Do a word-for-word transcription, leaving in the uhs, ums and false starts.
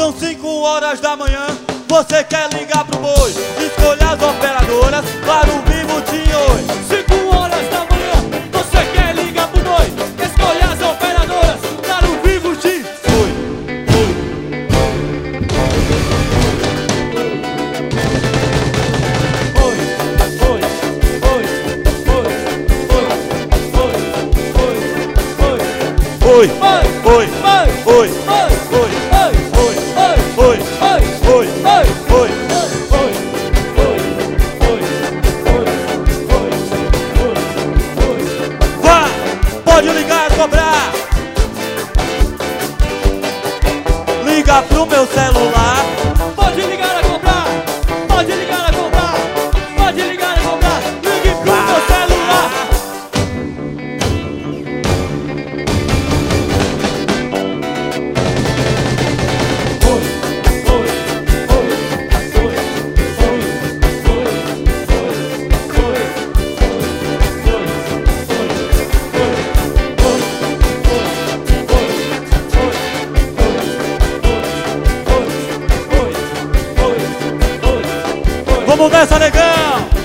São cinco horas da manhã, você quer ligar pro boi? Escolha as operadoras para o Vivo Tim Oi. Cinco horas da manhã, você quer ligar pro boi? Escolha as operadoras para o Vivo Tim Oi. Oi, oi, oi, oi, oi, oi, oi, oi, Oi, oi, oi, oi, oi, oi, oi, oi, oi, oi, oi, oi. Vá, pode ligar e cobrar. Liga pro meu celular. Pode ligar a comprar, pode ligar a comprar, pode ligar a comprar, ligue pro meu celular. Oi, oi, oi, oi, oi, Vamos nessa, negão!